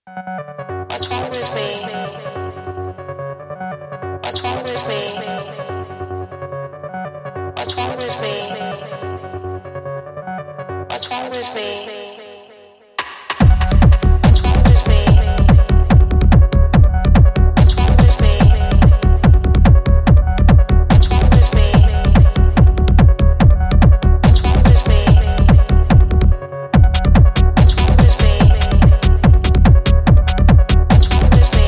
What's wrong with me? What's wrong with me? What's wrong with me? What's wrong with me? What's wrong with me? What's wrong with me? What's wrong with me? What's wrong with me? What's wrong with me? What's wrong with me?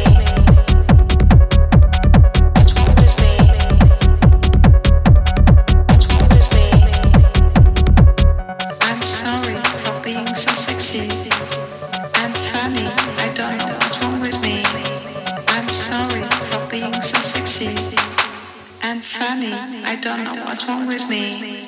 What's wrong with me? What's wrong with me? I'm sorry for being so sexy and funny. I don't know what's wrong with me. I'm sorry for being so sexy and funny. I don't know what's wrong with me.